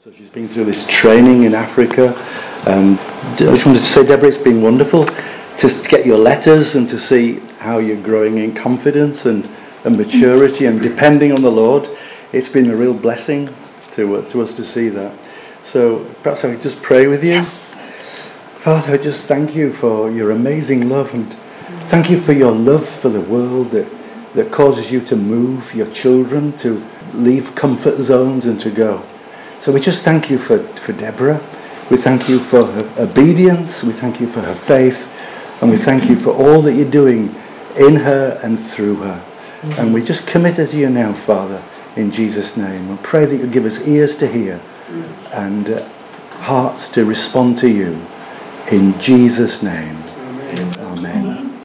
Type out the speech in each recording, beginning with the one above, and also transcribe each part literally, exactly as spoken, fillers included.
So she's been through this training in Africa. Um, I just wanted to say, Deborah, it's been wonderful to get your letters and to see how you're growing in confidence and, and maturity and depending on the Lord. It's been a real blessing to uh, to us to see that. So perhaps I could just pray with you. Yes. Father, I just thank you for your amazing love, and thank you for your love for the world that, that causes you to move your children, to leave comfort zones and to go. So we just thank you for, for Deborah. We thank you for her obedience. We thank you for her faith. And we thank you for all that you're doing in her and through her. Mm-hmm. And we just commit her to you now, Father, in Jesus' name. And pray that you give us ears to hear mm-hmm. and uh, hearts to respond to you. In Jesus' name. Amen. Amen.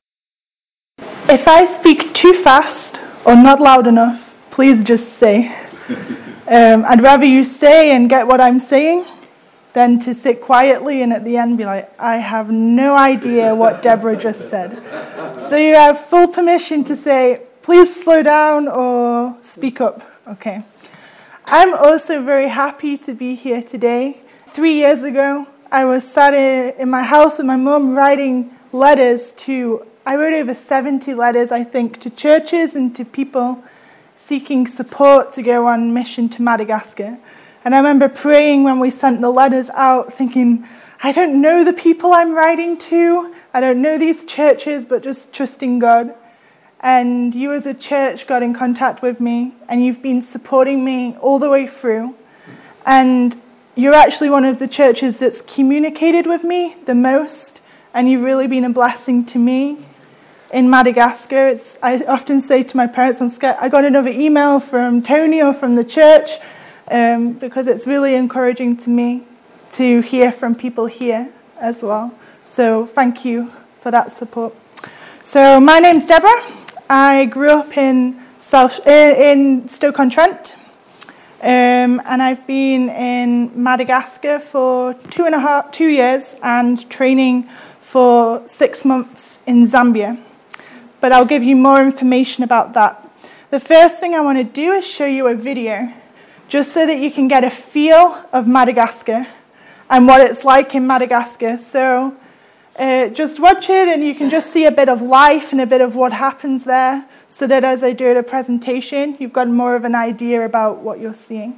If I speak too fast or not loud enough, please just say. Um, I'd rather you say and get what I'm saying than to sit quietly and at the end be like, I have no idea what Deborah just said. So you have full permission to say, please slow down or speak up. Okay. I'm also very happy to be here today. Three years ago, I was sat in my house with my mum writing letters to, I wrote over seventy letters, I think, to churches and to people seeking support to go on mission to Madagascar. And I remember praying when we sent the letters out, thinking, I don't know the people I'm writing to, I don't know these churches, but just trusting God. And you as a church got in contact with me, and you've been supporting me all the way through. And you're actually one of the churches that's communicated with me the most, and you've really been a blessing to me. In Madagascar, it's, I often say to my parents, I'm scared, I got another email from Tony or from the church, um, because it's really encouraging to me to hear from people here as well. So thank you for that support. So my name's Deborah. I grew up in South in Stoke-on-Trent, um, and I've been in Madagascar for two and a half, two years, and training for six months in Zambia. But I'll give you more information about that. The first thing I want to do is show you a video, just so that you can get a feel of Madagascar and what it's like in Madagascar. So uh, just watch it and you can just see a bit of life and a bit of what happens there, so that as I do the presentation, you've got more of an idea about what you're seeing.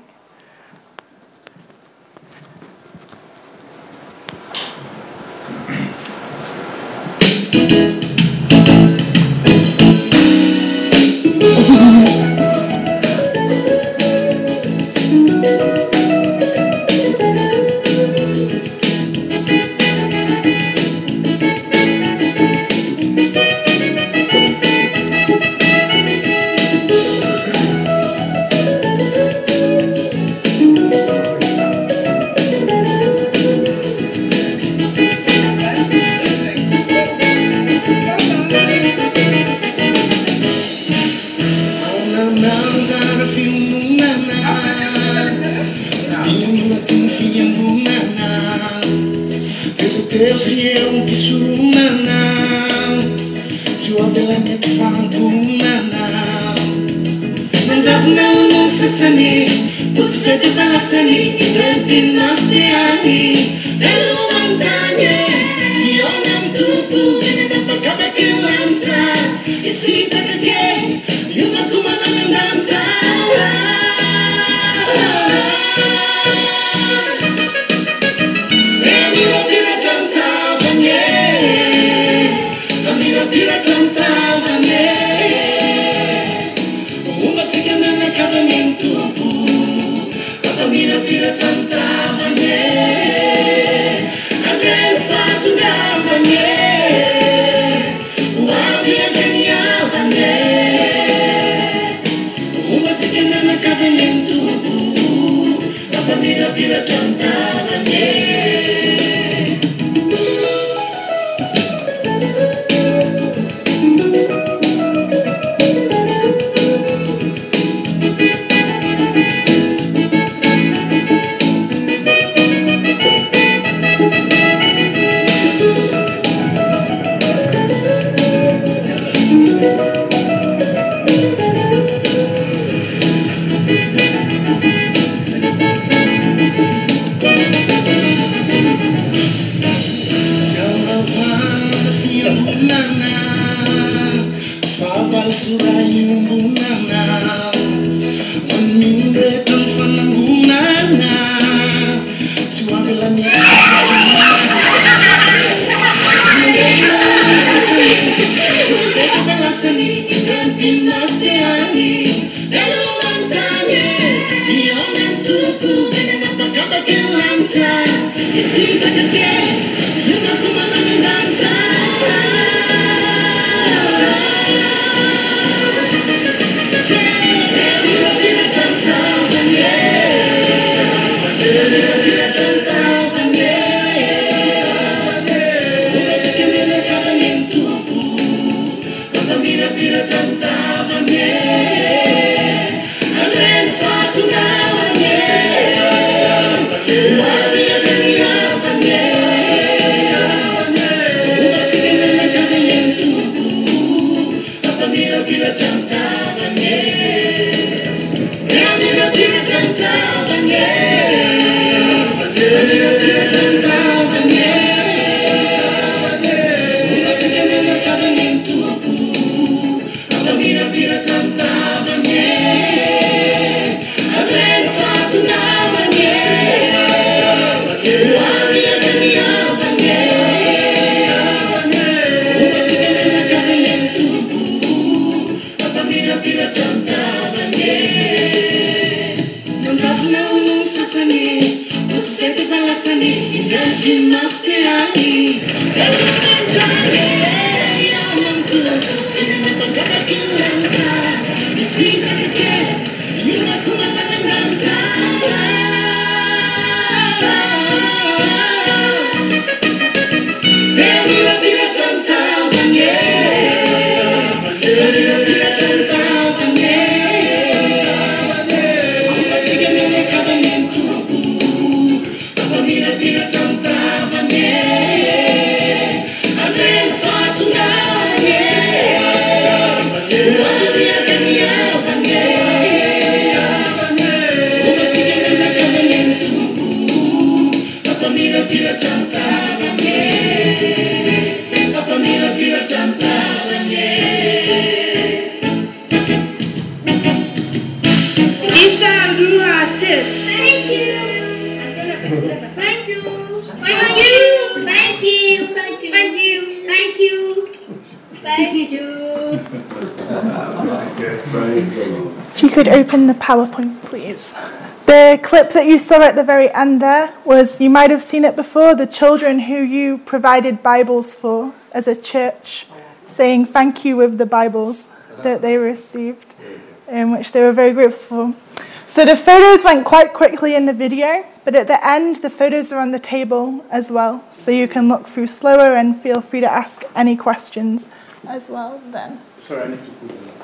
If you could open the PowerPoint, please. The clip that you saw at the very end there was, you might have seen it before, the children who you provided Bibles for as a church, saying thank you with the Bibles that they received, in which they were very grateful for. So the photos went quite quickly in the video, but at the end the photos are on the table as well, so you can look through slower and feel free to ask any questions as well then. Sorry, I need to put the laptop.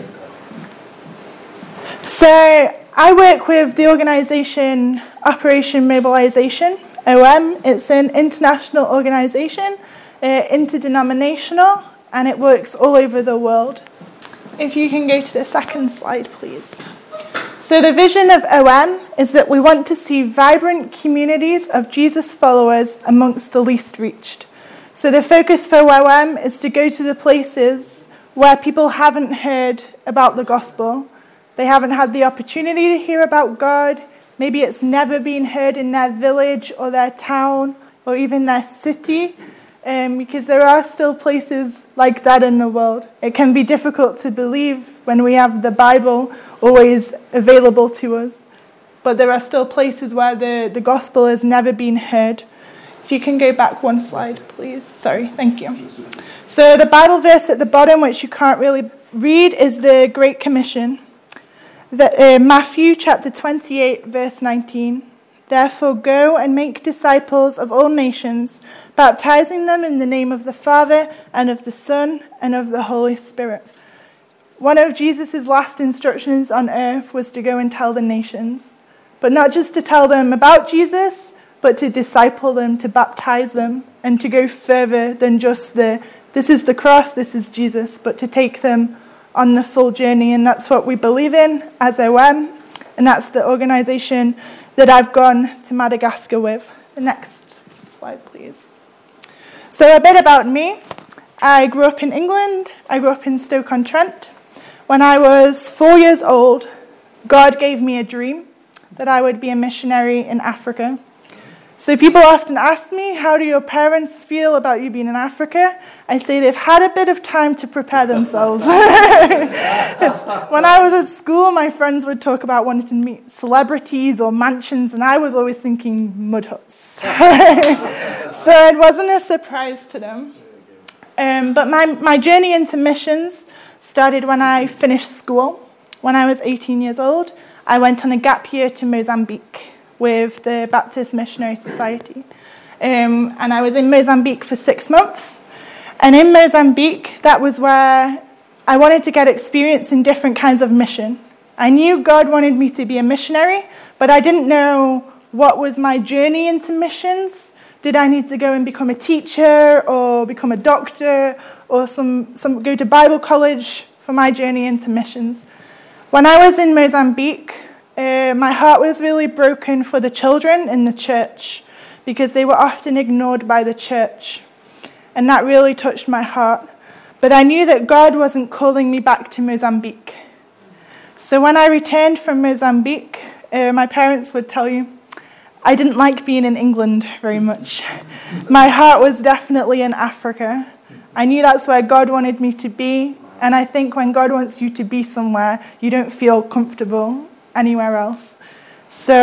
So I work with the organisation Operation Mobilisation, O M. It's an international organisation, uh, interdenominational, and it works all over the world. If you can go to the second slide, please. So the vision of O M is that we want to see vibrant communities of Jesus followers amongst the least reached. So the focus for O M is to go to the places where people haven't heard about the gospel. They haven't had the opportunity to hear about God. Maybe it's never been heard in their village or their town or even their city, um, because there are still places like that in the world. It can be difficult to believe when we have the Bible always available to us, but there are still places where the, the gospel has never been heard. If you can go back one slide, please. Sorry, thank you. So the Bible verse at the bottom, which you can't really read, is the Great Commission. The, uh, Matthew chapter twenty-eight, verse nineteen. Therefore go and make disciples of all nations, baptizing them in the name of the Father and of the Son and of the Holy Spirit. One of Jesus' last instructions on earth was to go and tell the nations, but not just to tell them about Jesus, but to disciple them, to baptize them, and to go further than just the, this is the cross, this is Jesus, but to take them on the full journey. And that's what we believe in as O M, and that's the organisation that I've gone to Madagascar with. The next slide, please. So a bit about me. I grew up in England. I grew up in Stoke-on-Trent. When I was four years old, God gave me a dream that I would be a missionary in Africa. So people often ask me, how do your parents feel about you being in Africa? I say they've had a bit of time to prepare themselves. When I was at school, my friends would talk about wanting to meet celebrities or mansions, and I was always thinking mud huts. So it wasn't a surprise to them. Um, but my, my journey into missions started when I finished school. When I was eighteen years old, I went on a gap year to Mozambique with the Baptist Missionary Society. Um, and I was in Mozambique for six months. And in Mozambique, that was where I wanted to get experience in different kinds of mission. I knew God wanted me to be a missionary, but I didn't know what was my journey into missions. Did I need to go and become a teacher or become a doctor or some, some go to Bible college for my journey into missions? When I was in Mozambique, Uh, my heart was really broken for the children in the church because they were often ignored by the church. And that really touched my heart. But I knew that God wasn't calling me back to Mozambique. So when I returned from Mozambique, uh, my parents would tell you, I didn't like being in England very much. My heart was definitely in Africa. I knew that's where God wanted me to be. And I think when God wants you to be somewhere, you don't feel comfortable anywhere else. So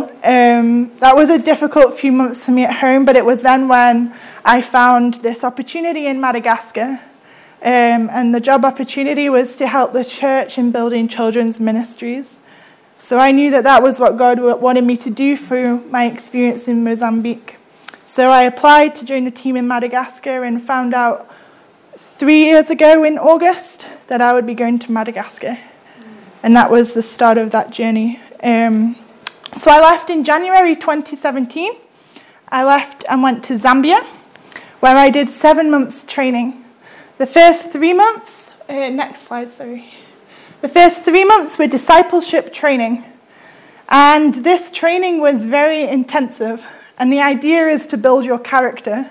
um, that was a difficult few months for me at home, but it was then when I found this opportunity in Madagascar. Um, and the job opportunity was to help the church in building children's ministries. So I knew that that was what God wanted me to do through my experience in Mozambique. So I applied to join the team in Madagascar and found out three years ago in August that I would be going to Madagascar. And that was the start of that journey. Um, so I left in January twenty seventeen. I left and went to Zambia, where I did seven months training. The first three months, uh, next slide, sorry. The first three months were discipleship training. And this training was very intensive. And the idea is to build your character.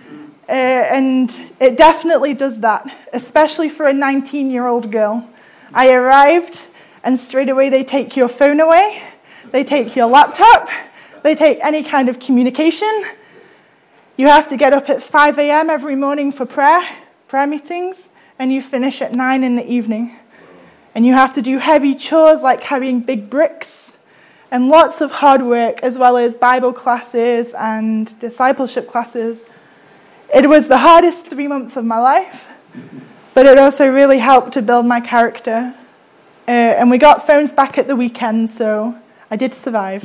Uh, and it definitely does that, especially for a nineteen-year-old girl. I arrived, and straight away they take your phone away, they take your laptop, they take any kind of communication. You have to get up at five a.m. every morning for prayer, prayer meetings, and you finish at nine in the evening. And you have to do heavy chores like carrying big bricks, and lots of hard work, as well as Bible classes and discipleship classes. It was the hardest three months of my life, but it also really helped to build my character. Uh, and we got phones back at the weekend, so I did survive.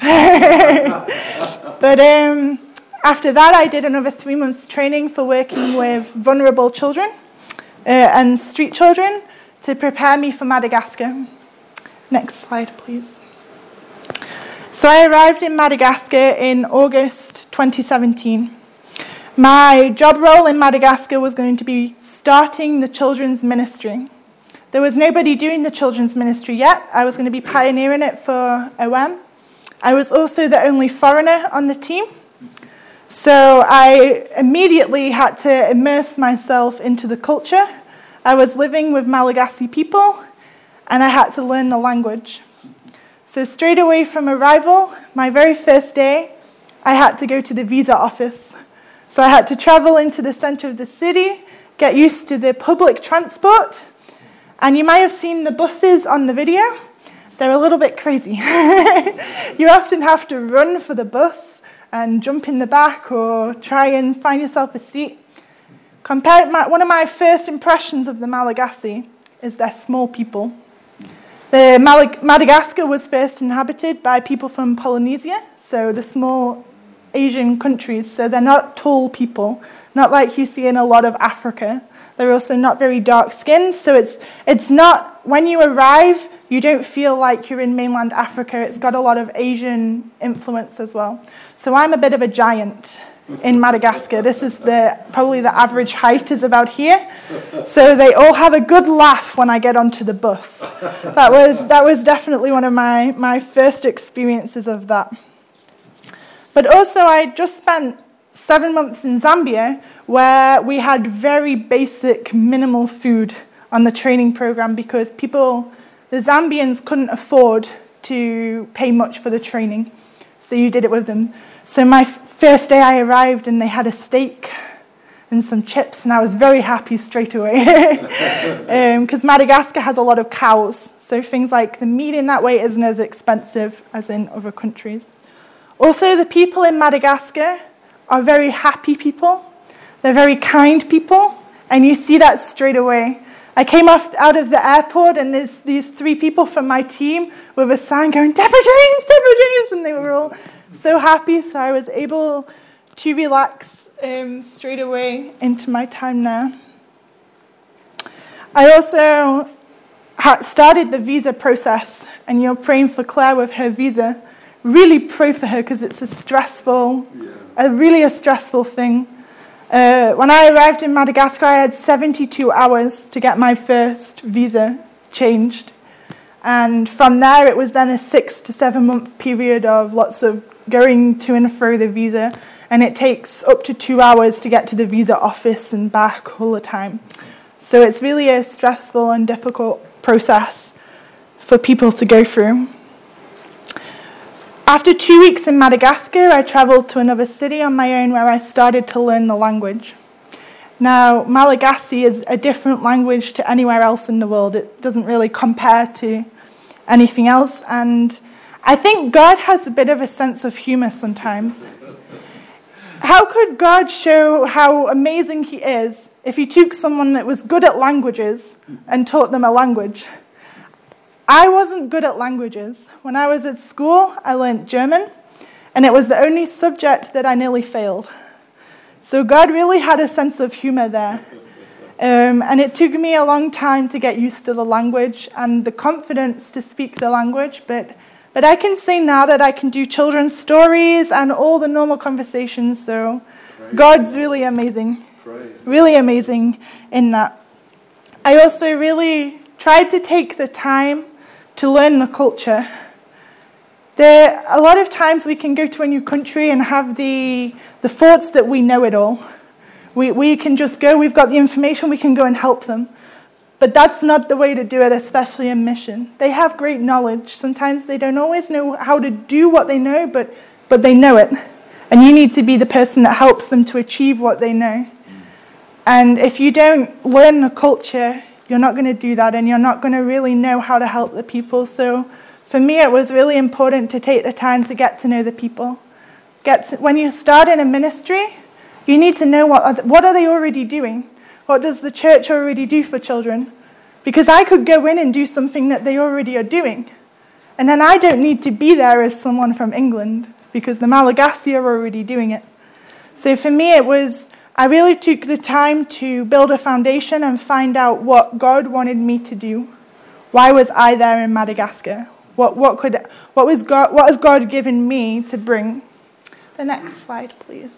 But um, after that, I did another three months training for working with vulnerable children uh, and street children to prepare me for Madagascar. Next slide, please. So I arrived in Madagascar in August twenty seventeen. My job role in Madagascar was going to be starting the children's ministry. There was nobody doing the children's ministry yet. I was going to be pioneering it for O M. I was also the only foreigner on the team. So I immediately had to immerse myself into the culture. I was living with Malagasy people, and I had to learn the language. So straight away from arrival, my very first day, I had to go to the visa office. So I had to travel into the center of the city, get used to the public transport. And you might have seen the buses on the video. They're a little bit crazy. You often have to run for the bus and jump in the back or try and find yourself a seat. Compared, my, one of my first impressions of the Malagasy is they're small people. The Malag- Madagascar was first inhabited by people from Polynesia, so the small Asian countries, so they're not tall people, not like you see in a lot of Africa. They're also not very dark-skinned, so it's it's not, when you arrive, you don't feel like you're in mainland Africa. It's got a lot of Asian influence as well. So I'm a bit of a giant in Madagascar. This is the probably the average height is about here. So they all have a good laugh when I get onto the bus. That was that was definitely one of my, my first experiences of that. But also I just spent seven months in Zambia, where we had very basic, minimal food on the training program because people, the Zambians couldn't afford to pay much for the training. So you did it with them. So my first day I arrived and they had a steak and some chips, and I was very happy straight away. Because um, Madagascar has a lot of cows. So things like the meat in that way isn't as expensive as in other countries. Also, the people in Madagascar are very happy people. They're very kind people, and you see that straight away. I came off out of the airport, and there's these three people from my team with a sign going, Deborah James, Deborah James, and they were all so happy, so I was able to relax um, straight away into my time there. I also ha- started the visa process, and you're praying for Claire with her visa. Really pray for her, because it's a stressful, yeah. a really a stressful thing. Uh, when I arrived in Madagascar, I had seventy-two hours to get my first visa changed. And from there, it was then a six to seven month period of lots of going to and fro the visa. And it takes up to two hours to get to the visa office and back all the time. So it's really a stressful and difficult process for people to go through. After two weeks in Madagascar, I travelled to another city on my own where I started to learn the language. Now, Malagasy is a different language to anywhere else in the world. It doesn't really compare to anything else. And I think God has a bit of a sense of humour sometimes. How could God show how amazing he is if he took someone that was good at languages and taught them a language? I wasn't good at languages. When I was at school, I learnt German, and it was the only subject that I nearly failed. So God really had a sense of humour there. Um, and it took me a long time to get used to the language and the confidence to speak the language, but, but I can say now that I can do children's stories and all the normal conversations, so Praise God's God. really amazing. Praise really amazing in that. I also really tried to take the time to learn the culture. There, a lot of times we can go to a new country and have the, the thoughts that we know it all. We, we can just go, we've got the information, we can go and help them. But that's not the way to do it, especially in mission. They have great knowledge. Sometimes they don't always know how to do what they know, but, but they know it. And you need to be the person that helps them to achieve what they know. And if you don't learn the culture, you're not going to do that, and you're not going to really know how to help the people. So for me, it was really important to take the time to get to know the people. Get to, when you start in a ministry, you need to know what are, what are they already doing? What does the church already do for children? Because I could go in and do something that they already are doing. And then I don't need to be there as someone from England, because the Malagasy are already doing it. So for me, it was, I really took the time to build a foundation and find out what God wanted me to do. Why was I there in Madagascar? What what could what was God what has God given me to bring? The next slide, please.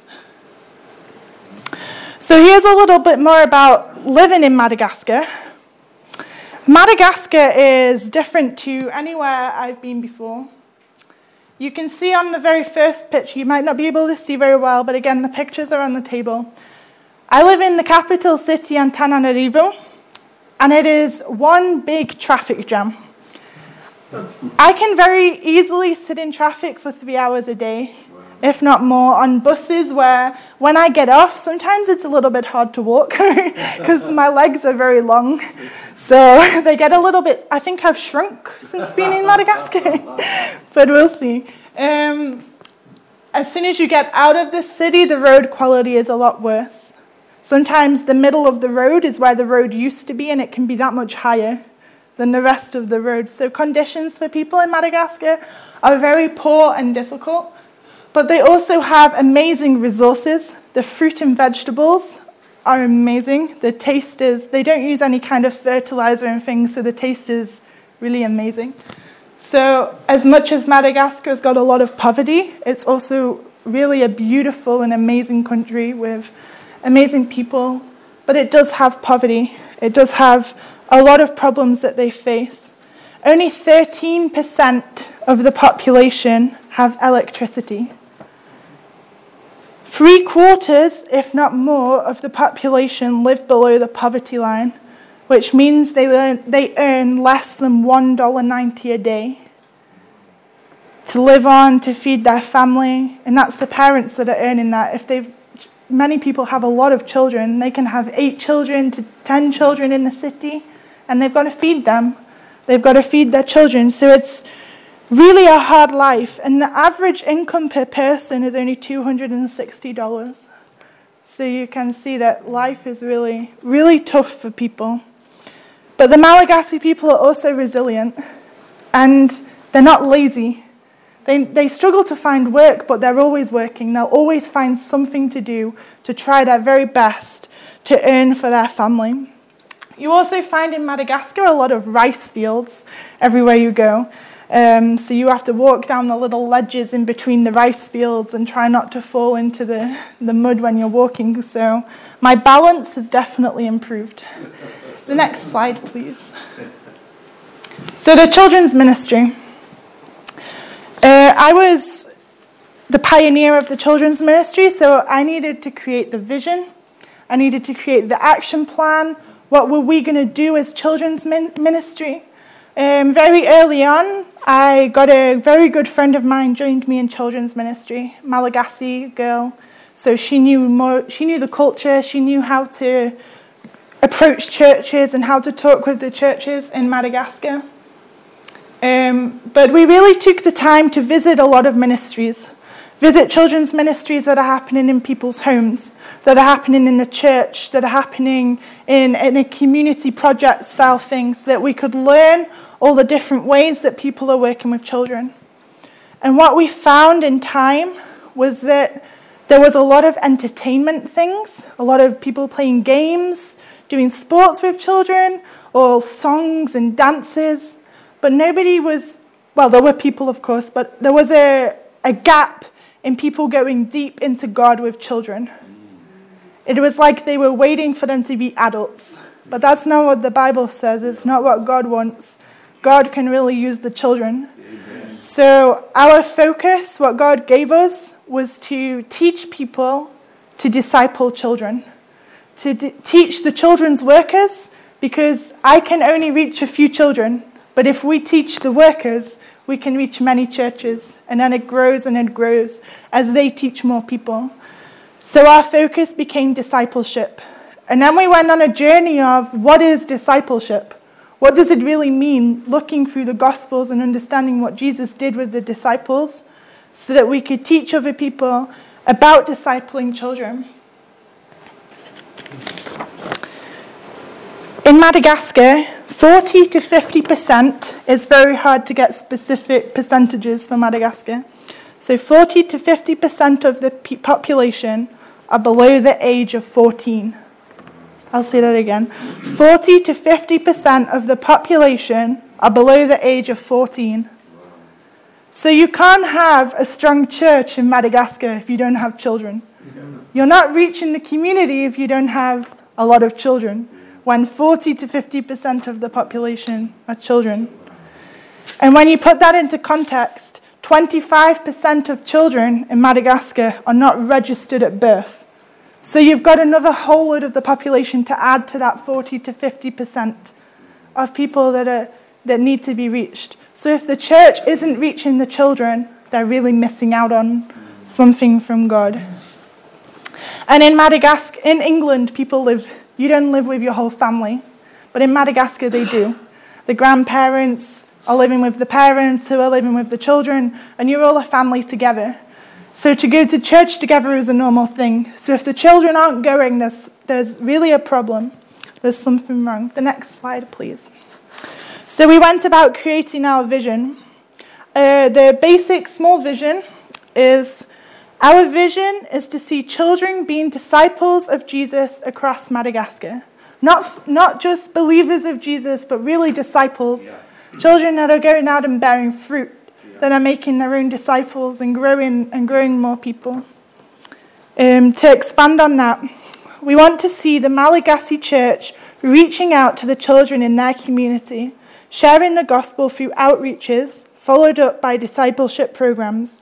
So here's a little bit more about living in Madagascar. Madagascar is different to anywhere I've been before. You can see on the very first picture, you might not be able to see very well, but again, the pictures are on the table. I live in the capital city, Antananarivo, and it is one big traffic jam. I can very easily sit in traffic for three hours a day, if not more, on buses where when I get off, sometimes it's a little bit hard to walk because my legs are very long. So they get a little bit, I think I've shrunk since being in Madagascar, but we'll see. Um, as soon as you get out of the city, the road quality is a lot worse. Sometimes the middle of the road is where the road used to be, and it can be that much higher than the rest of the road. So conditions for people in Madagascar are very poor and difficult, but they also have amazing resources. The fruit and vegetables are amazing. The taste is, they don't use any kind of fertilizer and things, so the taste is really amazing. So as much as Madagascar has got a lot of poverty, it's also really a beautiful and amazing country with amazing people, but it does have poverty. It does have a lot of problems that they face. Only thirteen percent of the population have electricity. Three quarters, if not more, of the population live below the poverty line, which means they earn, they earn less than one dollar ninety a day to live on, to feed their family, and that's the parents that are earning that. If they've, many people have a lot of children. They can have eight children to ten children in the city, and they've got to feed them. They've got to feed their children. So it's really a hard life, and the average income per person is only two hundred sixty dollars. So you can see that life is really, really tough for people. But the Malagasy people are also resilient, and they're not lazy. They, they struggle to find work, but they're always working. They'll always find something to do to try their very best to earn for their family. You also find in Madagascar a lot of rice fields everywhere you go. Um, so you have to walk down the little ledges in between the rice fields and try not to fall into the, the mud when you're walking. So my balance has definitely improved. The next slide, please. So the children's ministry. Uh, I was the pioneer of the children's ministry, so I needed to create the vision. I needed to create the action plan. What were we going to do as children's min- ministry? Um, very early on, I got a very good friend of mine joined me in children's ministry, Malagasy girl. So she knew more. She knew the culture. She knew how to approach churches and how to talk with the churches in Madagascar. Um, but we really took the time to visit a lot of ministries, visit children's ministries that are happening in people's homes, that are happening in the church, that are happening in, in a community project style thing, so that we could learn all the different ways that people are working with children. And what we found in time was that there was a lot of entertainment things, a lot of people playing games, doing sports with children, or songs and dances. But nobody was, well, there were people, of course, but there was a, a gap in people going deep into God with children. It was like they were waiting for them to be adults. But that's not what the Bible says. It's not what God wants. God can really use the children. Amen. So our focus, what God gave us, was to teach people to disciple children, to d- teach the children's workers, because I can only reach a few children. But if we teach the workers, we can reach many churches. And then it grows and it grows as they teach more people. So our focus became discipleship. And then we went on a journey of what is discipleship? What does it really mean? Looking through the Gospels and understanding what Jesus did with the disciples so that we could teach other people about discipling children. In Madagascar, forty to fifty percent is very hard to get specific percentages for Madagascar. So forty to fifty percent of the pe- population are below the age of fourteen. I'll say that again. forty to fifty percent of the population are below the age of fourteen. So you can't have a strong church in Madagascar if you don't have children. You're not reaching the community if you don't have a lot of children, when forty to fifty percent of the population are children. And when you put that into context, twenty-five percent of children in Madagascar are not registered at birth. So you've got another whole load of the population to add to that forty to fifty percent of people that are that need to be reached. So if the church isn't reaching the children, they're really missing out on something from God. And in Madagascar, in England, people live, you don't live with your whole family, but in Madagascar they do. The grandparents are living with the parents who are living with the children, and you're all a family together. So to go to church together is a normal thing. So if the children aren't going, there's, there's really a problem. There's something wrong. The next slide, please. So we went about creating our vision. Uh, the basic small vision is, our vision is to see children being disciples of Jesus across Madagascar. Not, not just believers of Jesus, but really disciples. Yeah. Children that are going out and bearing fruit, yeah. that are making their own disciples and growing and growing more people. Um, to expand on that, we want to see the Malagasy church reaching out to the children in their community, sharing the gospel through outreaches, followed up by discipleship programs.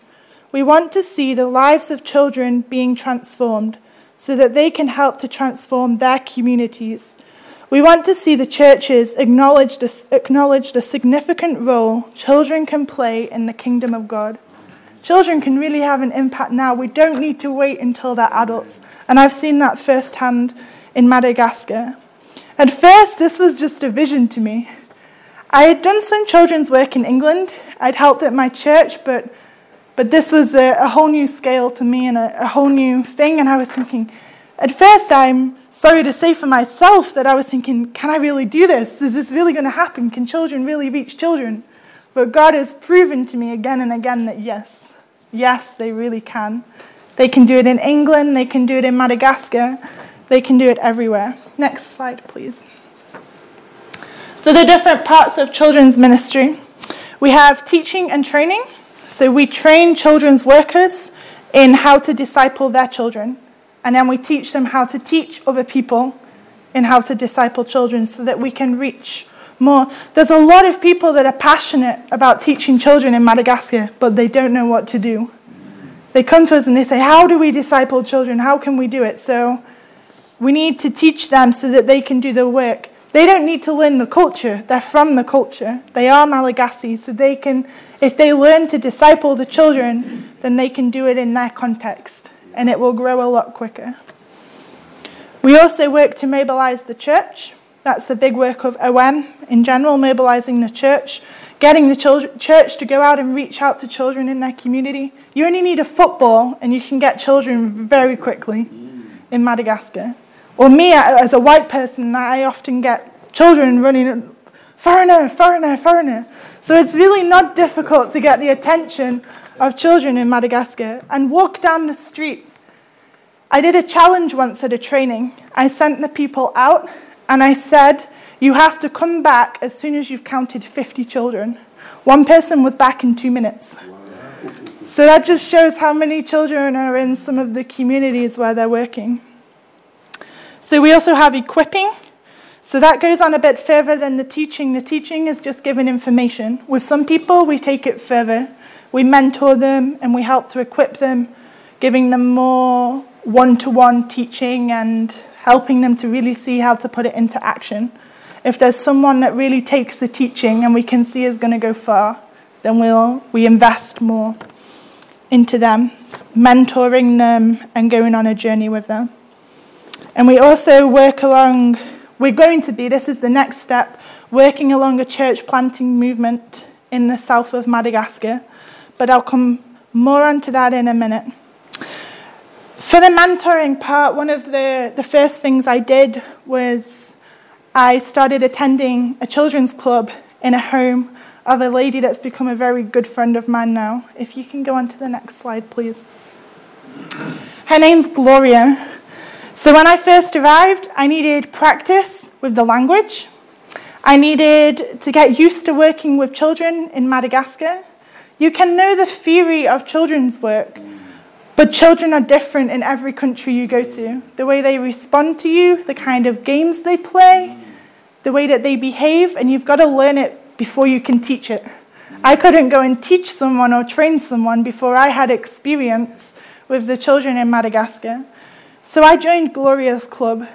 We want to see the lives of children being transformed so that they can help to transform their communities. We want to see the churches acknowledge the, acknowledge the significant role children can play in the kingdom of God. Children can really have an impact now. We don't need to wait until they're adults. And I've seen that firsthand in Madagascar. At first, this was just a vision to me. I had done some children's work in England. I'd helped at my church, but but this was a, a whole new scale to me and a, a whole new thing. And I was thinking, at first, I'm sorry to say for myself that I was thinking, can I really do this? Is this really going to happen? Can children really reach children? But God has proven to me again and again that yes, yes, they really can. They can do it in England, they can do it in Madagascar, they can do it everywhere. Next slide, please. So the different parts of children's ministry. We have teaching and training. So we train children's workers in how to disciple their children. And then we teach them how to teach other people in how to disciple children so that we can reach more. There's a lot of people that are passionate about teaching children in Madagascar, but they don't know what to do. They come to us and they say, how do we disciple children? How can we do it? So we need to teach them so that they can do the work. They don't need to learn the culture. They're from the culture. They are Malagasy, so they can, if they learn to disciple the children, then they can do it in their context, and it will grow a lot quicker. We also work to mobilize the church. That's the big work of O M in general, mobilizing the church, getting the children, church to go out and reach out to children in their community. You only need a football, and you can get children very quickly in Madagascar. Or me, as a white person, I often get children running, foreigner, foreigner, foreigner. So it's really not difficult to get the attention of children in Madagascar and walk down the street. I did a challenge once at a training. I sent the people out and I said, you have to come back as soon as you've counted fifty children. One person was back in two minutes. So that just shows how many children are in some of the communities where they're working. So we also have equipping. So that goes on a bit further than the teaching. The teaching is just giving information. With some people, we take it further. We mentor them and we help to equip them, giving them more one-to-one teaching and helping them to really see how to put it into action. If there's someone that really takes the teaching and we can see is going to go far, then we'll we invest more into them, mentoring them and going on a journey with them. And we also work along, we're going to be, this is the next step, working along a church planting movement in the south of Madagascar. But I'll come more onto that in a minute. For the mentoring part, one of the, the first things I did was I started attending a children's club in a home of a lady that's become a very good friend of mine now. If you can go on to the next slide, please. Her name's Gloria. So when I first arrived, I needed practice with the language. I needed to get used to working with children in Madagascar. You can know the theory of children's work, but children are different in every country you go to. The way they respond to you, the kind of games they play, the way that they behave, and you've got to learn it before you can teach it. I couldn't go and teach someone or train someone before I had experience with the children in Madagascar. So I joined Gloria's club.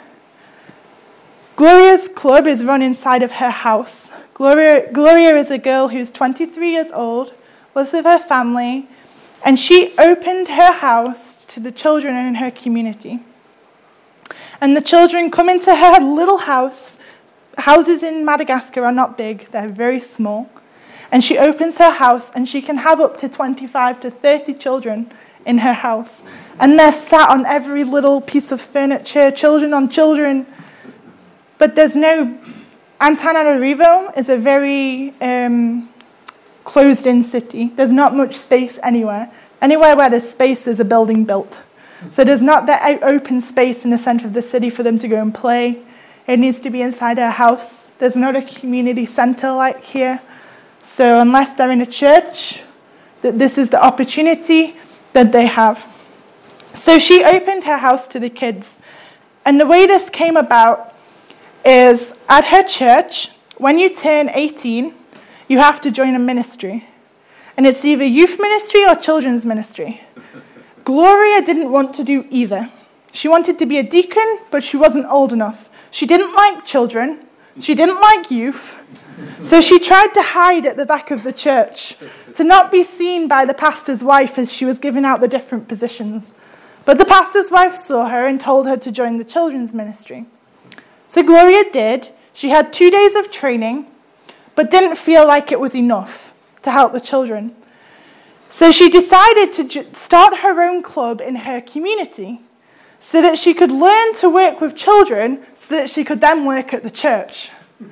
Gloria's club is run inside of her house. Gloria, Gloria is a girl who's twenty-three years old, lives with her family, and she opened her house to the children in her community. And the children come into her little house. Houses in Madagascar are not big, they're very small. And she opens her house and she can have up to twenty-five to thirty children in her house. And they're sat on every little piece of furniture, children on children. But there's no... Antananarivo is a very um, closed-in city. There's not much space anywhere. Anywhere where there's space, there's a building built. So there's not that open space in the center of the city for them to go and play. It needs to be inside her house. There's not a community center like here. So unless they're in a church, that this is the opportunity that they have. So she opened her house to the kids. And the way this came about is at her church, when you turn eighteen, you have to join a ministry. And it's either youth ministry or children's ministry. Gloria didn't want to do either. She wanted to be a deacon, but she wasn't old enough. She didn't like children. She didn't like youth. So she tried to hide at the back of the church, to not be seen by the pastor's wife as she was giving out the different positions. But the pastor's wife saw her and told her to join the children's ministry. So Gloria did. She had two days of training, but didn't feel like it was enough to help the children. So she decided to j- start her own club in her community so that she could learn to work with children so that she could then work at the church.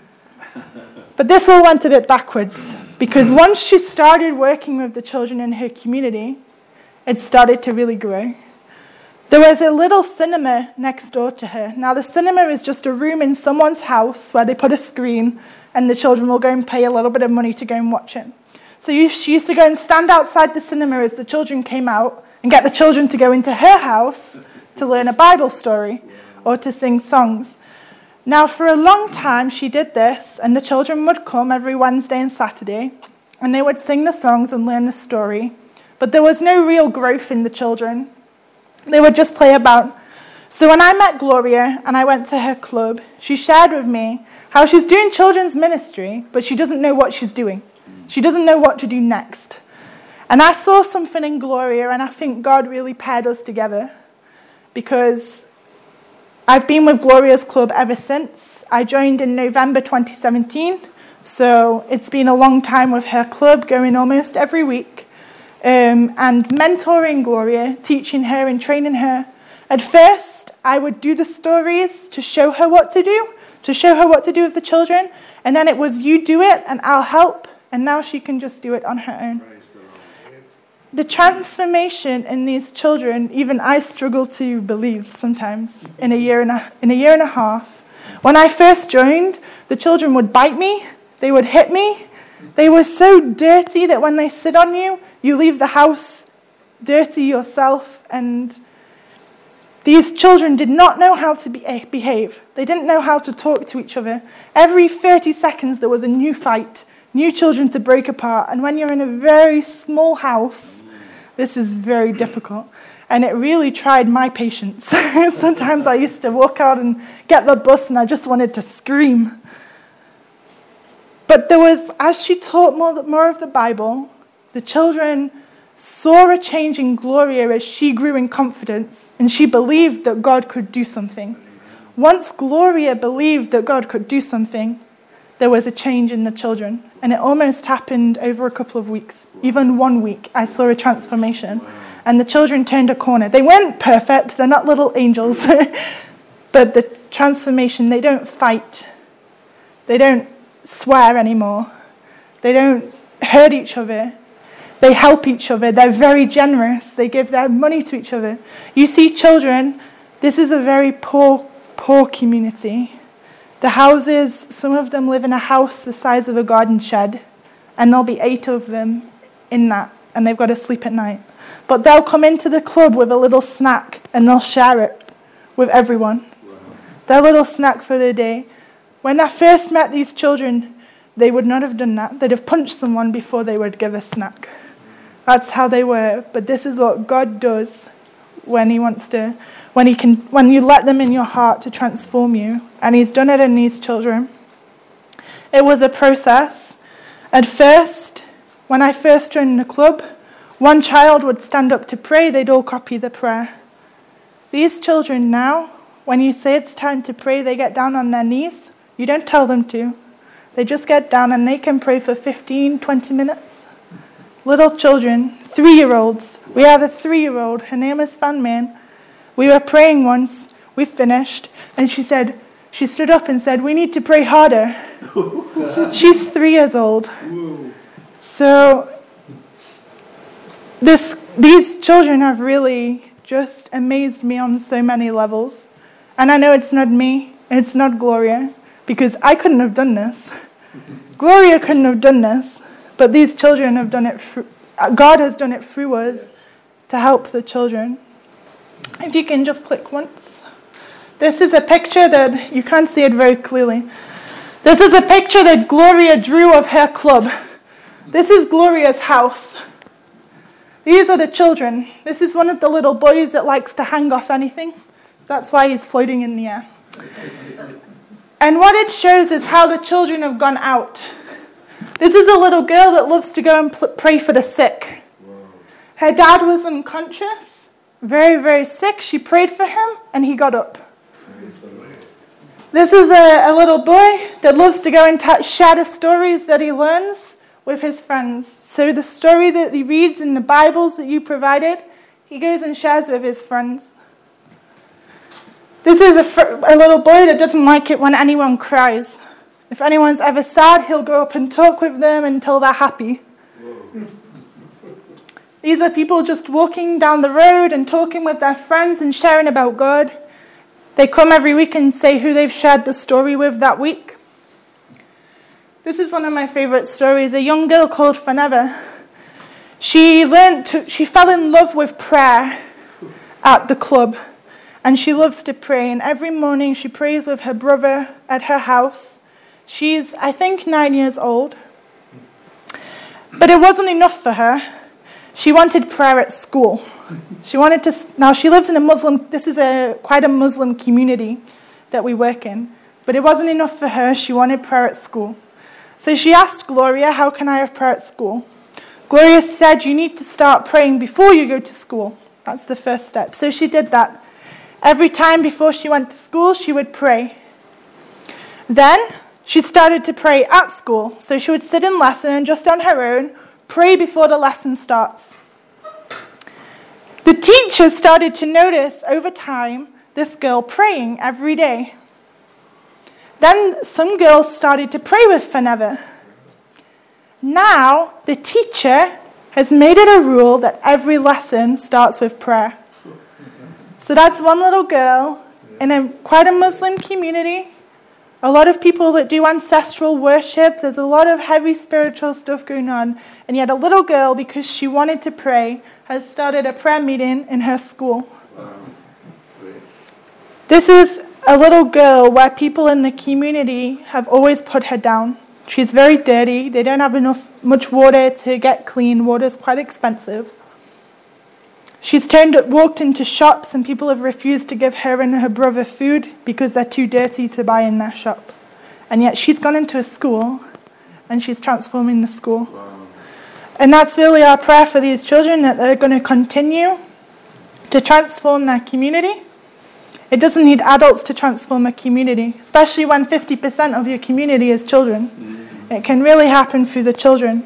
But this all went a bit backwards, because once she started working with the children in her community, it started to really grow. There was a little cinema next door to her. Now, the cinema is just a room in someone's house where they put a screen and the children will go and pay a little bit of money to go and watch it. So you, she used to go and stand outside the cinema as the children came out and get the children to go into her house to learn a Bible story or to sing songs. Now, for a long time, she did this, and the children would come every Wednesday and Saturday, and they would sing the songs and learn the story. But there was no real growth in the children. They would just play about. So when I met Gloria and I went to her club, she shared with me how she's doing children's ministry, but she doesn't know what she's doing. She doesn't know what to do next. And I saw something in Gloria, and I think God really paired us together, because I've been with Gloria's club ever since. I joined in November twenty seventeen, so it's been a long time with her club, going almost every week, um, and mentoring Gloria, teaching her and training her. At first, I would do the stories to show her what to do, to show her what to do with the children, and then it was, you do it and I'll help, and now she can just do it on her own. The transformation in these children, even I struggle to believe sometimes in a year and a, in a year and a half. When I first joined, the children would bite me, they would hit me. They were so dirty that when they sit on you, you leave the house dirty yourself. And these children did not know how to be, behave. They didn't know how to talk to each other. Every thirty seconds there was a new fight, new children to break apart. And when you're in a very small house, this is very difficult. And it really tried my patience. Sometimes I used to walk out and get the bus and I just wanted to scream. But there was, as she taught more, more of the Bible, the children saw a change in Gloria as she grew in confidence, and she believed that God could do something. Once Gloria believed that God could do something, there was a change in the children. And it almost happened over a couple of weeks. Even one week, I saw a transformation. And the children turned a corner. They weren't perfect. They're not little angels. But the transformation, they don't fight. They don't swear anymore. They don't hurt each other. They help each other. They're very generous. They give their money to each other. You see children, this is a very poor, poor community. The houses, some of them live in a house the size of a garden shed, and there'll be eight of them in that, and they've got to sleep at night. But they'll come into the club with a little snack, and they'll share it with everyone. Wow. Their little snack for the day. When I first met these children, they would not have done that. They'd have punched someone before they would give a snack. That's how they were. But this is what God does when he wants to, when he can, when you let them in your heart to transform you. And he's done it in these children. It was a process. At first, when I first joined the club, one child would stand up to pray, they'd all copy the prayer. These children now, when you say it's time to pray, they get down on their knees. You don't tell them to. They just get down and they can pray for fifteen, twenty minutes. Little children, three-year-olds. We have a three-year-old. Her name is Fan Man. We were praying once. We finished. And she said, she stood up and said, we need to pray harder. She's three years old. So this, these children have really just amazed me on so many levels. And I know it's not me. It's not Gloria. Because I couldn't have done this. Gloria couldn't have done this. But these children have done it, through, God has done it through us to help the children. If you can just click once. This is a picture that, you can't see it very clearly. This is a picture that Gloria drew of her club. This is Gloria's house. These are the children. This is one of the little boys that likes to hang off anything. That's why he's floating in the air. And what it shows is how the children have gone out. This is a little girl that loves to go and pl- pray for the sick. Her dad was unconscious, very, very sick. She prayed for him, and he got up. This is a, a little boy that loves to go and t- share the stories that he learns with his friends. So the story that he reads in the Bibles that you provided, he goes and shares with his friends. This is a, fr- a little boy that doesn't like it when anyone cries. If anyone's ever sad, he'll go up and talk with them until they're happy. These are people just walking down the road and talking with their friends and sharing about God. They come every week and say who they've shared the story with that week. This is one of my favourite stories. A young girl called Faneva. She learned to, she fell in love with prayer at the club. And she loves to pray. And every morning she prays with her brother at her house. She's, I think, nine years old. But it wasn't enough for her. She wanted prayer at school. She wanted to, now she lives in a Muslim, this is a quite a Muslim community that we work in. But it wasn't enough for her. She wanted prayer at school. So she asked Gloria, how can I have prayer at school? Gloria said, you need to start praying before you go to school. That's the first step. So she did that. Every time before she went to school, she would pray. Then she started to pray at school. So she would sit in lesson and just on her own, pray before the lesson starts. The teacher started to notice over time this girl praying every day. Then some girls started to pray with Faneva. Now the teacher has made it a rule that every lesson starts with prayer. So that's one little girl in a quite a Muslim community. A lot of people that do ancestral worship. There's a lot of heavy spiritual stuff going on. And yet a little girl, because she wanted to pray, has started a prayer meeting in her school. Wow. Great. This is a little girl where people in the community have always put her down. She's very dirty. They don't have enough much water to get clean. Water's quite expensive. She's turned, walked into shops and people have refused to give her and her brother food because they're too dirty to buy in their shop. And yet she's gone into a school and she's transforming the school. Wow. And that's really our prayer for these children, that they're going to continue to transform their community. It doesn't need adults to transform a community, especially when fifty percent of your community is children. Mm-hmm. It can really happen through the children.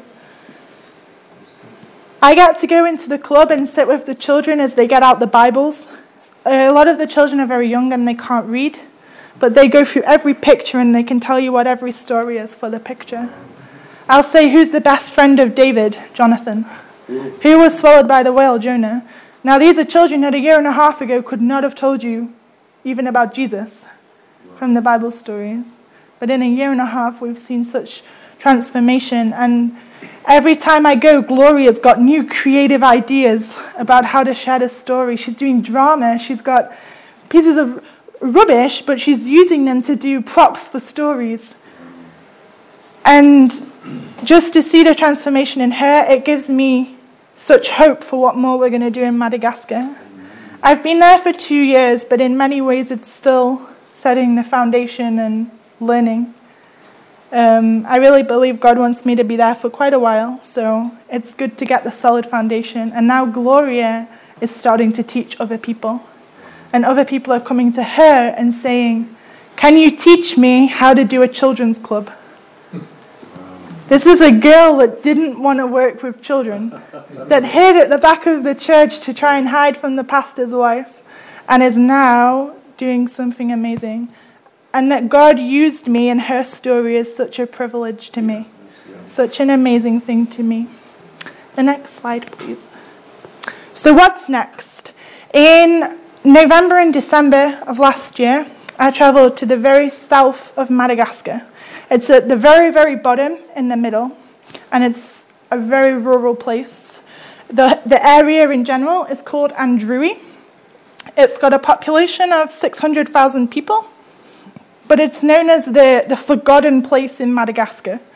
I get to go into the club and sit with the children as they get out the Bibles. A lot of the children are very young and they can't read, but they go through every picture and they can tell you what every story is for the picture. I'll say, who's the best friend of David? Jonathan. Who was swallowed by the whale? Jonah. Now these are children that a year and a half ago could not have told you even about Jesus from the Bible stories. But in a year and a half we've seen such transformation, and every time I go, Gloria's got new creative ideas about how to share the story. She's doing drama. She's got pieces of rubbish, but she's using them to do props for stories. And just to see the transformation in her, it gives me such hope for what more we're going to do in Madagascar. I've been there for two years, but in many ways it's still setting the foundation and learning. Um, I really believe God wants me to be there for quite a while, so it's good to get the solid foundation. And now Gloria is starting to teach other people. And other people are coming to her and saying, can you teach me how to do a children's club? This is a girl that didn't want to work with children, that hid at the back of the church to try and hide from the pastor's wife, and is now doing something amazing. And that God used me in her story is such a privilege to me. Such an amazing thing to me. The next slide, please. So what's next? In November and December of last year, I travelled to the very south of Madagascar. It's at the very, very bottom in the middle, and it's a very rural place. The, the area in general is called Andrui. It's got a population of six hundred thousand people, but it's known as the, the forgotten place in Madagascar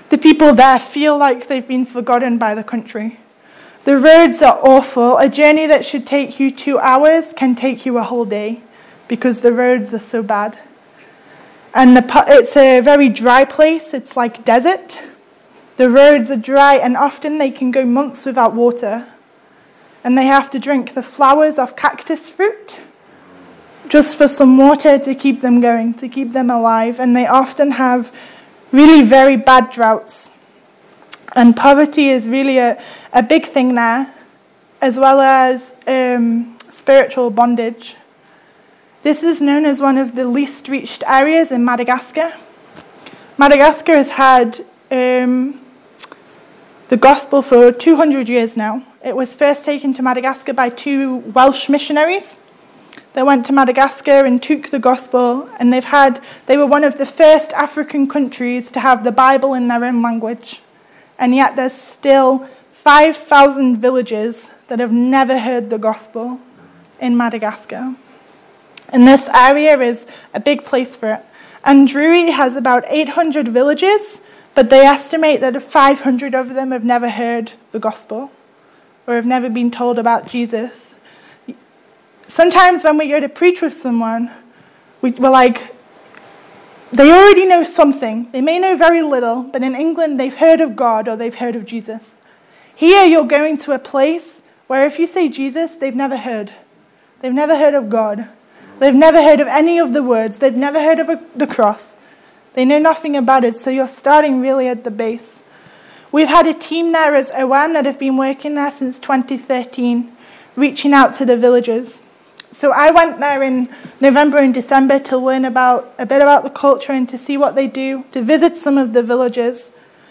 The people there feel like they've been forgotten by the country. The roads are awful. A journey that should take you two hours can take you a whole day because the roads are so bad. And the, it's a very dry place. It's like desert. The roads are dry and often they can go months without water. And they have to drink the flowers of cactus fruit just for some water to keep them going, to keep them alive. And they often have really very bad droughts. And poverty is really a, a big thing there, as well as um, spiritual bondage. This is known as one of the least reached areas in Madagascar. Madagascar has had um, the gospel for two hundred years now. It was first taken to Madagascar by two Welsh missionaries. They went to Madagascar and took the gospel, and they've had, they were one of the first African countries to have the Bible in their own language. And yet there's still five thousand villages that have never heard the gospel in Madagascar. And this area is a big place for it. Andrewy has about eight hundred villages, but they estimate that five hundred of them have never heard the gospel or have never been told about Jesus. Sometimes when we go to preach with someone, we, we're like, they already know something. They may know very little, but in England they've heard of God or they've heard of Jesus. Here you're going to a place where if you say Jesus, they've never heard. They've never heard of God. They've never heard of any of the words. They've never heard of a, the cross. They know nothing about it, so you're starting really at the base. We've had a team there as O M that have been working there since twenty thirteen, reaching out to the villagers. So I went there in November and December to learn about a bit about the culture and to see what they do, to visit some of the villages.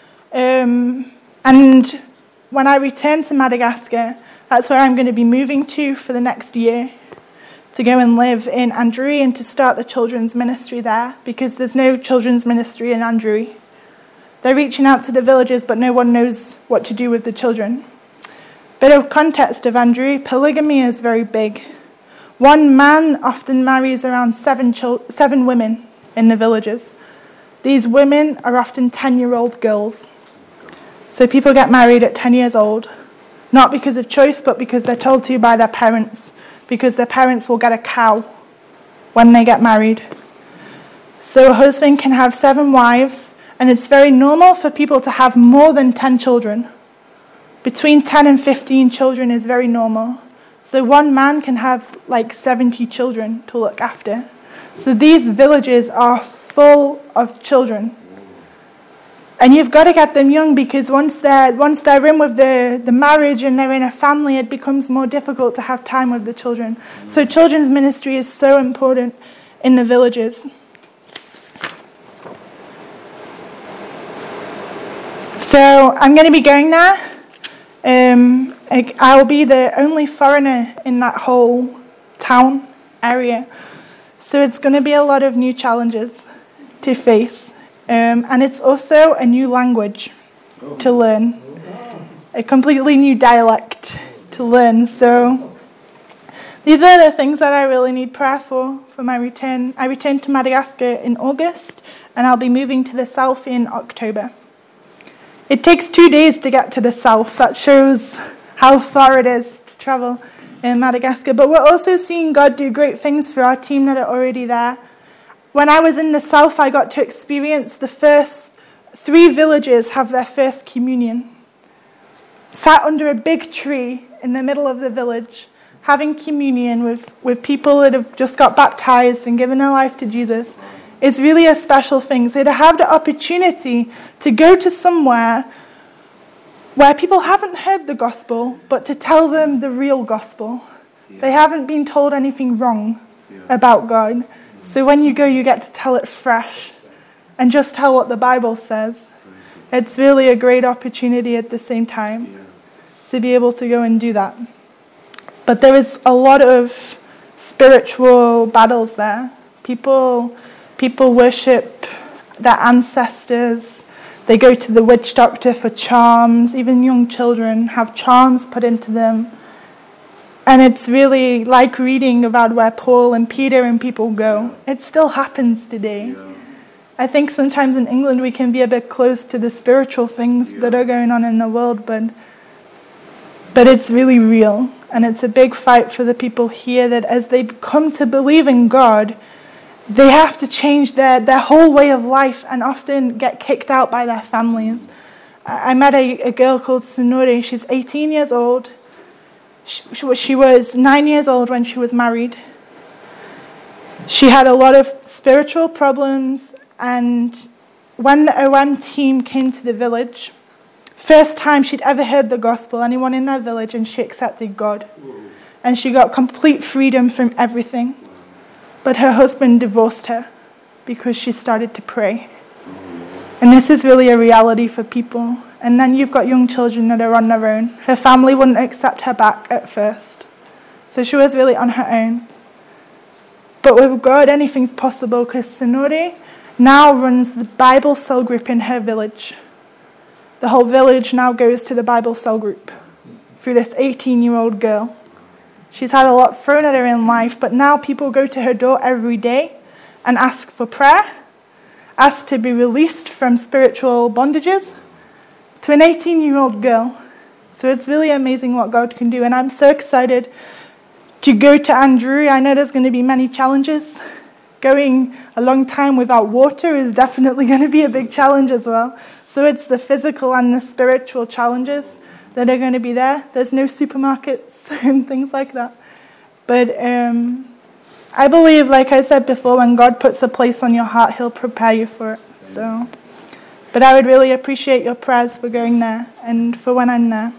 Um, and when I return to Madagascar, that's where I'm going to be moving to for the next year, to go and live in Andrewy and to start the children's ministry there, because there's no children's ministry in Andrewy. They're reaching out to the villagers, but no one knows what to do with the children. Bit of context of Andrewy, polygamy is very big. One man often marries around seven, chil- seven women in the villages. These women are often ten-year-old girls. So people get married at ten years old, not because of choice, but because they're told to by their parents, because their parents will get a cow when they get married. So a husband can have seven wives, and it's very normal for people to have more than ten children. Between ten and fifteen children is very normal. So one man can have like seventy children to look after. So these villages are full of children. And you've got to get them young, because once they're, once they're in with the, the marriage and they're in a family, it becomes more difficult to have time with the children. So children's ministry is so important in the villages. So I'm going to be going there. Um, I, I'll be the only foreigner in that whole town area. So it's going to be a lot of new challenges to face. Um, and it's also a new language to learn, a completely new dialect to learn. So these are the things that I really need prayer for, for my return. I return to Madagascar in August, and I'll be moving to the south in October. It takes two days to get to the south. That shows how far it is to travel in Madagascar. But we're also seeing God do great things for our team that are already there. When I was in the south, I got to experience the first three villages have their first communion. Sat under a big tree in the middle of the village, having communion with, with people that have just got baptized and given their life to Jesus is really a special thing. So to have the opportunity to go to somewhere where people haven't heard the gospel, but to tell them the real gospel. Yeah. They haven't been told anything wrong yeah. about God. So when you go, you get to tell it fresh and just tell what the Bible says. It's really a great opportunity at the same time yeah. to be able to go and do that. But there is a lot of spiritual battles there. People, people worship their ancestors. They go to the witch doctor for charms. Even young children have charms put into them. And it's really like reading about where Paul and Peter and people go. It still happens today. I think sometimes in England we can be a bit close to the spiritual things Yeah. that are going on in the world, but but it's really real. And it's a big fight for the people here that as they come to believe in God, they have to change their, their whole way of life and often get kicked out by their families. I, I met a, a girl called Sonori. She's eighteen years old. She, she, she was nine years old when she was married. She had a lot of spiritual problems, and when the O M team came to the village, first time she'd ever heard the gospel, anyone in their village, and she accepted God. Whoa. And she got complete freedom from everything. But her husband divorced her because she started to pray. And this is really a reality for people. And then you've got young children that are on their own. Her family wouldn't accept her back at first. So she was really on her own. But with God, anything's possible, because Sonori now runs the Bible cell group in her village. The whole village now goes to the Bible cell group through this eighteen-year-old girl. She's had a lot thrown at her in life, but now people go to her door every day and ask for prayer, ask to be released from spiritual bondages to an eighteen-year-old girl. So it's really amazing what God can do, and I'm so excited to go to Andrew. I know there's going to be many challenges. Going a long time without water is definitely going to be a big challenge as well. So it's the physical and the spiritual challenges that are going to be there. There's no supermarkets and things like that. But um, I believe, like I said before, when God puts a place on your heart, he'll prepare you for it. So, but I would really appreciate your prayers for going there and for when I'm there.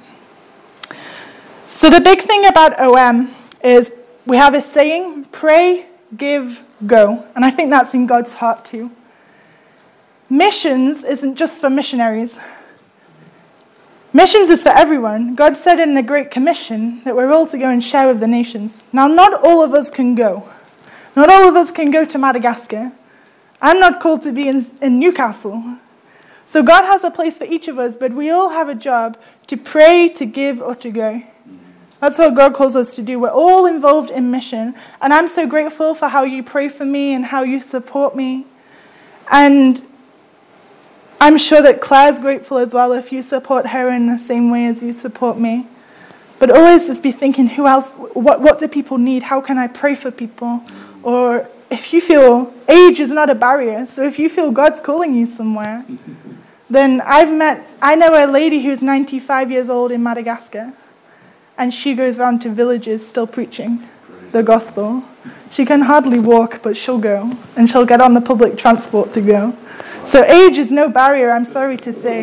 So the big thing about O M is we have a saying, pray, give, go. And I think that's in God's heart too. Missions isn't just for missionaries. Missions is for everyone. God said in the Great Commission that we're all to go and share with the nations. Now, not all of us can go. Not all of us can go to Madagascar. I'm not called to be in, in Newcastle. So God has a place for each of us, but we all have a job to pray, to give, or to go. That's what God calls us to do. We're all involved in mission. And I'm so grateful for how you pray for me and how you support me. And I'm sure that Claire's grateful as well if you support her in the same way as you support me. But always just be thinking, who else, what, what do people need? How can I pray for people? Or if you feel age is not a barrier, so if you feel God's calling you somewhere, then I've met, I know a lady who's ninety-five years old in Madagascar, and she goes around to villages still preaching the gospel. She can hardly walk, but she'll go, and she'll get on the public transport to go. So age is no barrier, I'm sorry to say.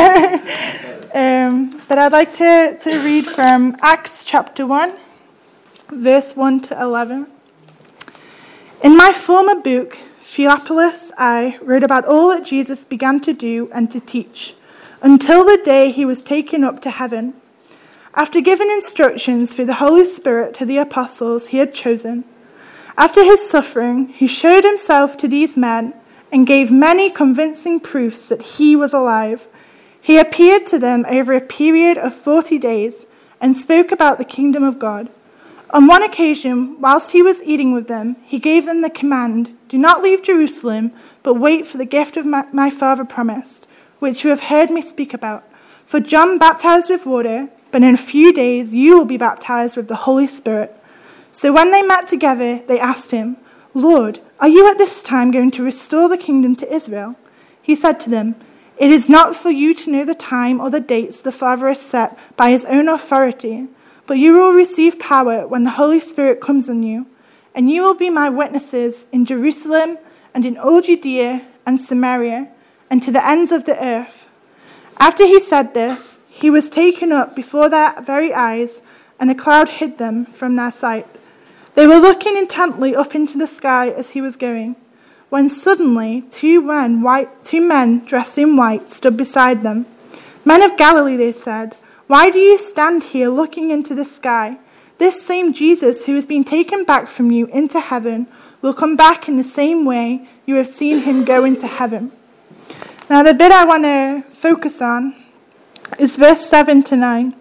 um, but I'd like to, to read from Acts chapter one, verse one to eleven. In my former book, Theophilus, I wrote about all that Jesus began to do and to teach, until the day he was taken up to heaven, after giving instructions through the Holy Spirit to the apostles he had chosen. After his suffering, he showed himself to these men and gave many convincing proofs that he was alive. He appeared to them over a period of forty days and spoke about the kingdom of God. On one occasion, whilst he was eating with them, he gave them the command, do not leave Jerusalem, but wait for the gift of my, my Father promised, which you have heard me speak about. For John baptized with water, but in a few days you will be baptized with the Holy Spirit. So when they met together, they asked him, Lord, are you at this time going to restore the kingdom to Israel? He said to them, it is not for you to know the time or the dates the Father has set by his own authority, but you will receive power when the Holy Spirit comes on you, and you will be my witnesses in Jerusalem and in all Judea and Samaria and to the ends of the earth. After he said this, he was taken up before their very eyes, and a cloud hid them from their sight. They were looking intently up into the sky as he was going, when suddenly two men, white, two men dressed in white stood beside them. Men of Galilee, they said, why do you stand here looking into the sky? This same Jesus who has been taken back from you into heaven will come back in the same way you have seen him go into heaven. Now the bit I want to focus on is verse seven to nine.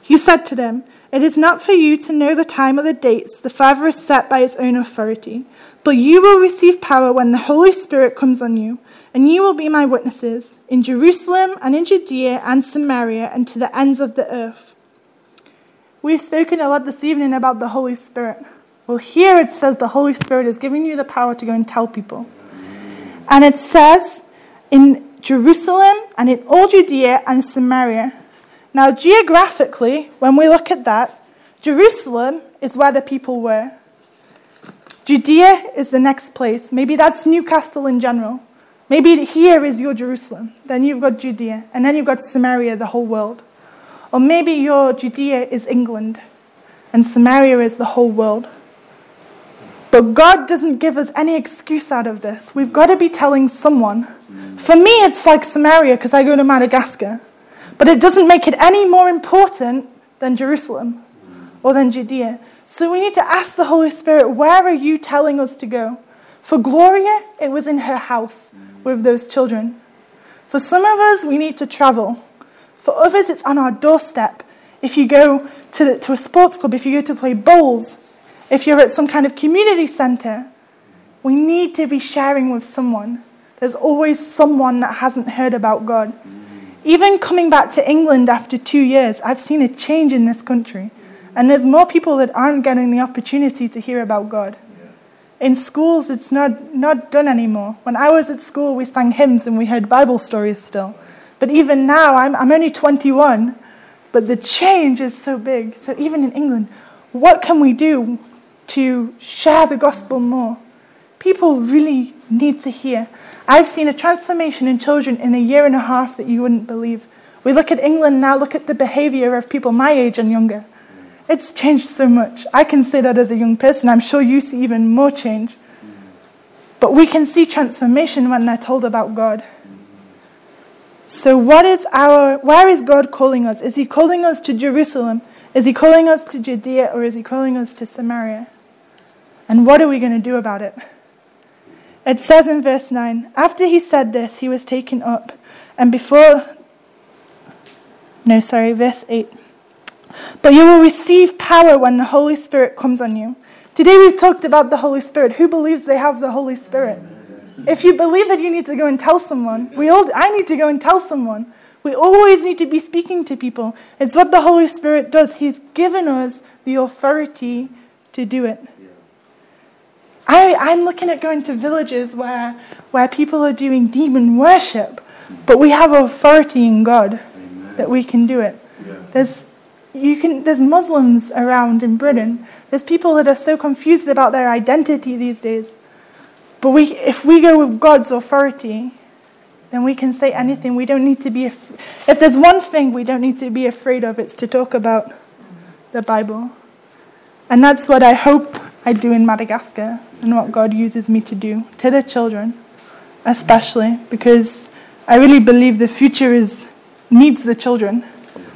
He said to them, "It is not for you to know the time or the dates the Father has set by his own authority, but you will receive power when the Holy Spirit comes on you, and you will be my witnesses in Jerusalem and in Judea and Samaria and to the ends of the earth." We've spoken a lot this evening about the Holy Spirit. Well, here it says the Holy Spirit is giving you the power to go and tell people. And it says in Jerusalem and in all Judea and Samaria. Now, geographically, when we look at that, Jerusalem is where the people were. Judea is the next place. Maybe that's Newcastle in general. Maybe here is your Jerusalem. Then you've got Judea. And then you've got Samaria, the whole world. Or maybe your Judea is England. And Samaria is the whole world. But God doesn't give us any excuse out of this. We've got to be telling someone. For me, it's like Samaria because I go to Madagascar. But it doesn't make it any more important than Jerusalem or than Judea. So we need to ask the Holy Spirit, where are you telling us to go? For Gloria, it was in her house with those children. For some of us, we need to travel. For others, it's on our doorstep. If you go to, the, to a sports club, if you go to play bowls, if you're at some kind of community centre, we need to be sharing with someone. There's always someone that hasn't heard about God. Even coming back to England after two years, I've seen a change in this country. And there's more people that aren't getting the opportunity to hear about God. In schools, it's not, not done anymore. When I was at school, we sang hymns and we heard Bible stories still. But even now, I'm, I'm only twenty-one, but the change is so big. So even in England, what can we do to share the gospel more? People really need to hear. I've seen a transformation in children in a year and a half that you wouldn't believe. We look at England now, look at the behavior of people my age and younger. It's changed so much. I can say that as a young person. I'm sure you see even more change. But we can see transformation when they're told about God. So what is our, where is God calling us? Is he calling us to Jerusalem? Is he calling us to Judea, or is he calling us to Samaria? And what are we going to do about it? It says in verse nine, after he said this, he was taken up, and before, no, sorry, verse eight. But you will receive power when the Holy Spirit comes on you. Today we've talked about the Holy Spirit. Who believes they have the Holy Spirit? If you believe it, you need to go and tell someone. We all, I need to go and tell someone. We always need to be speaking to people. It's what the Holy Spirit does. He's given us the authority to do it. I, I'm looking at going to villages where, where people are doing demon worship, but we have authority in God that we can do it. There's, you can, there's Muslims around in Britain. There's people that are so confused about their identity these days. But we, if we go with God's authority, then we can say anything. We don't need to be, af- if there's one thing we don't need to be afraid of, it's to talk about the Bible. And that's what I hope I do in Madagascar, and what God uses me to do to the children, especially, because I really believe the future is needs the children.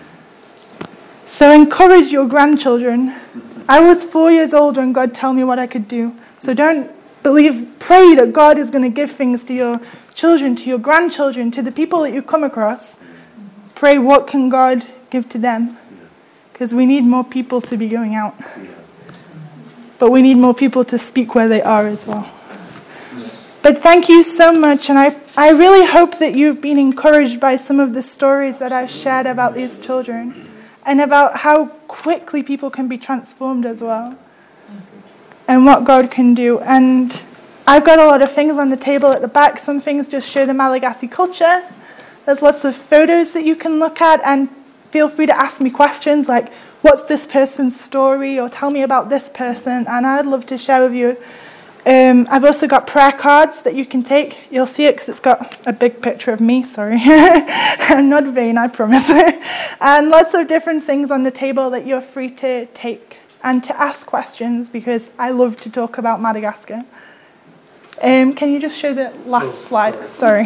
So encourage your grandchildren. I was four years old when God told me what I could do. So don't believe, pray that God is going to give things to your children, to your grandchildren, to the people that you come across. Pray, what can God give to them? Because we need more people to be going out. But we need more people to speak where they are as well. But thank you so much, and I, I really hope that you've been encouraged by some of the stories that I've shared about these children, and about how quickly people can be transformed as well, and what God can do. And I've got a lot of things on the table at the back. Some things just show the Malagasy culture. There's lots of photos that you can look at, and feel free to ask me questions like, what's this person's story, or tell me about this person, and I'd love to share with you. Um, I've also got prayer cards that you can take. You'll see it because it's got a big picture of me, sorry. I'm not vain, I promise. And lots of different things on the table that you're free to take and to ask questions, because I love to talk about Madagascar. Um, can you just show the last slide? Sorry.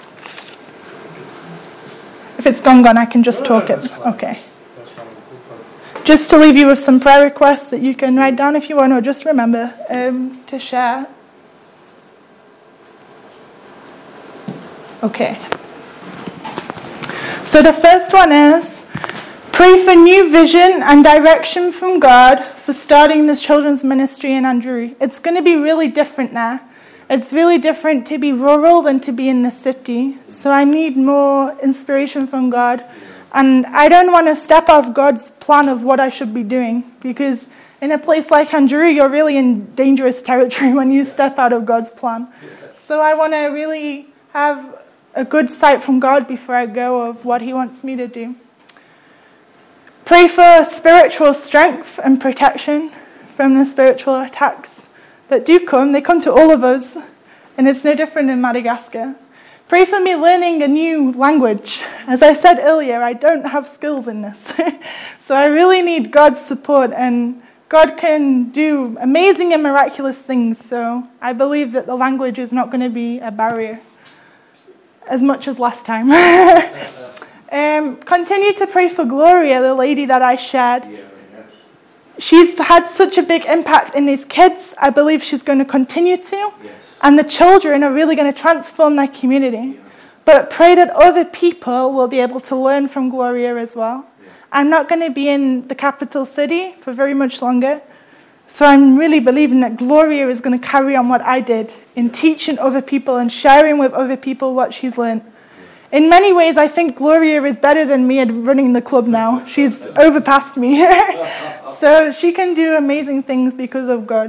If it's gone, gone, I can just talk it. Okay. Just to leave you with some prayer requests that you can write down if you want, or just remember um, to share. Okay. So the first one is, Pray for new vision and direction from God for starting this children's ministry in Andrew. It's going to be really different now. It's really different to be rural than to be in the city. So I need more inspiration from God. And I don't want to step off God's plan of what I should be doing, because in a place like Andrew, you're really in dangerous territory when you step out of God's plan. So I want to really have a good sight from God before I go of what he wants me to do. Pray for spiritual strength and protection from the spiritual attacks that do come. They come to all of us, and it's no different in Madagascar. Pray for me learning a new language. As I said earlier, I don't have skills in this. So I really need God's support, and God can do amazing and miraculous things. So I believe that the language is not going to be a barrier as much as last time. um, continue to pray for Gloria, the lady that I shared. Yeah, yeah. She's had such a big impact in these kids. I believe she's going to continue to. Yes. And the children are really going to transform their community. Yeah. But pray that other people will be able to learn from Gloria as well. Yeah. I'm not going to be in the capital city for very much longer. So I'm really believing that Gloria is going to carry on what I did in teaching other people and sharing with other people what she's learned. In many ways, I think Gloria is better than me at running the club now. She's overpassed me. So she can do amazing things because of God.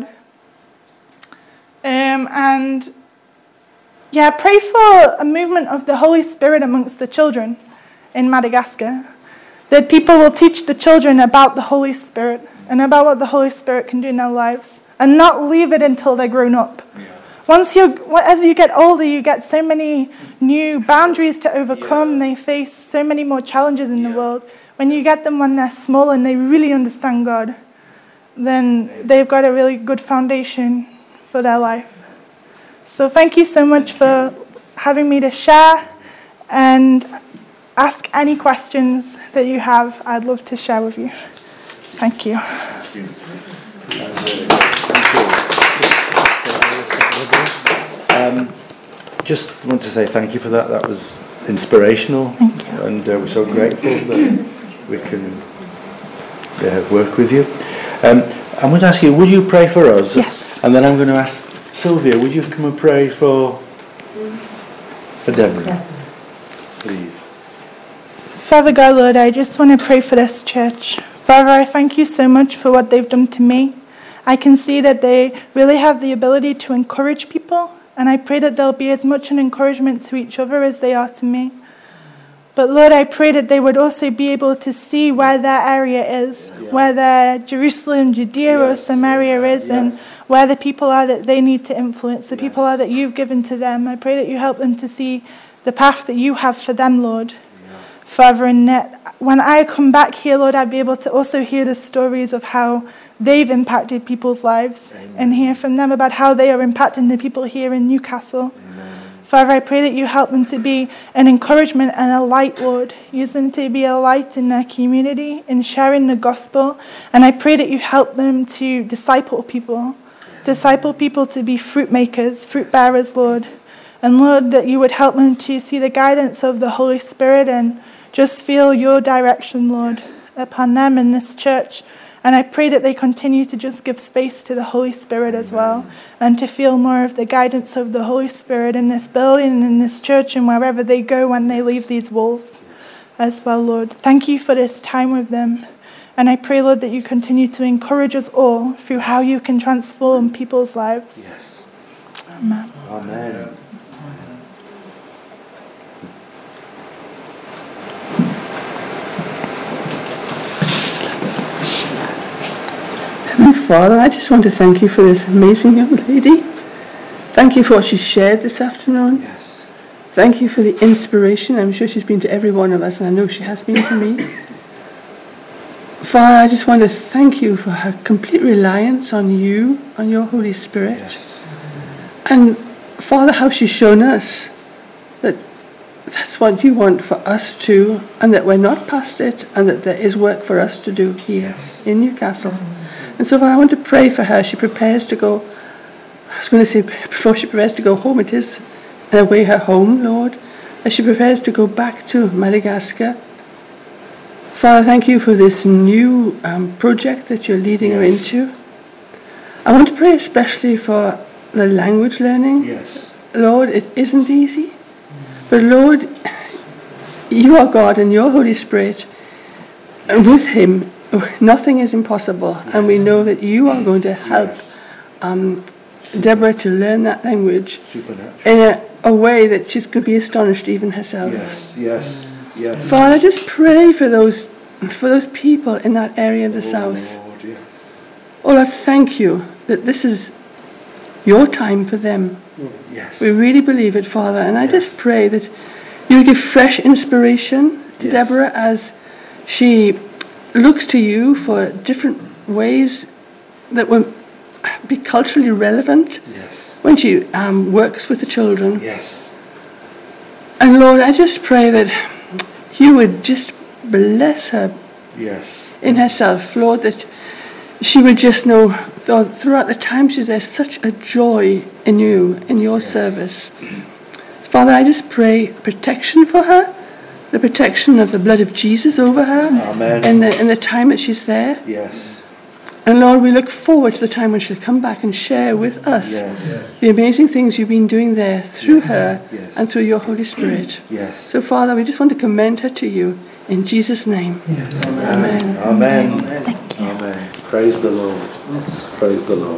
Um, and yeah, pray for a movement of the Holy Spirit amongst the children in Madagascar. That people will teach the children about the Holy Spirit and about what the Holy Spirit can do in their lives, and not leave it until they're grown up. Yeah. Once you, as you get older, you get so many new boundaries to overcome. Yeah. They face so many more challenges in yeah. the world. When you get them when they're small and they really understand God, then they've got a really good foundation for their life. So thank you so much for having me to share, and ask any questions that you have. I'd love to share with you. Thank you. Thank you. Um, just want to say thank you for that. That was inspirational. Thank you. And uh, we're so grateful that we can uh, work with you. Um, I'm going to ask you, would you pray for us? Yes. And then I'm going to ask Sylvia, would you come and pray for, for Deborah? Yes. Please. Father God, Lord, I just want to pray for this church. Father, I thank you so much for what they've done to me. I can see that they really have the ability to encourage people, and I pray that they'll be as much an encouragement to each other as they are to me. But Lord, I pray that they would also be able to see where their area is, yeah. where their Jerusalem, Judea yes. or Samaria is, yes. and where the people are that they need to influence, the yes. people are that you've given to them. I pray that you help them to see the path that you have for them, Lord. Father, and that when I come back here, Lord, I'd be able to also hear the stories of how they've impacted people's lives. Amen. And hear from them about how they are impacting the people here in Newcastle. Amen. Father, I pray that you help them to be an encouragement and a light, Lord. Use them to be a light in their community, in sharing the gospel. And I pray that you help them to disciple people, disciple people to be fruit makers, fruit bearers, Lord. And Lord, that you would help them to see the guidance of the Holy Spirit and just feel your direction, Lord, upon them in this church. And I pray that they continue to just give space to the Holy Spirit as well, and to feel more of the guidance of the Holy Spirit in this building and in this church and wherever they go when they leave these walls as well, Lord. Thank you for this time with them. And I pray, Lord, that you continue to encourage us all through how you can transform people's lives. Yes. Amen. Amen. Heavenly Father, I just want to thank you for this amazing young lady. Thank you for what she shared this afternoon. Yes. Thank you for the inspiration. I'm sure she's been to every one of us, and I know she has been to me. Father, I just want to thank you for her complete reliance on you, on your Holy Spirit. Yes. And Father, how she's shown us that that's what you want for us too, and that we're not past it, and that there is work for us to do here yes. in Newcastle. And so I want to pray for her. She prepares to go, I was going to say, before she prepares to go home, it is in a way her home, Lord. As she prepares to go back to Madagascar, Father, thank you for this new um, project that you're leading her Yes. into. I want to pray especially for the language learning. Yes. Lord, it isn't easy, but Lord, you are God and your Holy Spirit, and with Him, nothing is impossible. And we know that you are going to help Yes. um, Deborah to learn that language Supernatural. in a, a way that she's going to be astonished even herself. Yes, yes, yes. Father, just pray for those for those people in that area of the Oh, south. Lord, yes. Oh, Lord, thank you that this is your time for them. Yes. We really believe it, Father, and I Yes. just pray that you give fresh inspiration to Yes. Deborah as she looks to you for different ways that will be culturally relevant Yes. when she um, works with the children. Yes. And Lord, I just pray that you would just bless her Yes. in herself, Lord, that she would just know th- throughout the time she's there, such a joy in you, in your Yes. service. Father, I just pray protection for her, the protection of the blood of Jesus over her Amen. in the, in the time that she's there. Yes. And Lord, we look forward to the time when she'll come back and share with us Yes. the amazing things you've been doing there through Yes. her Yes. and through your Holy Spirit. Yes. So, Father, we just want to commend her to you in Jesus' name. Amen. Amen. Amen. Praise the Lord. Praise the Lord.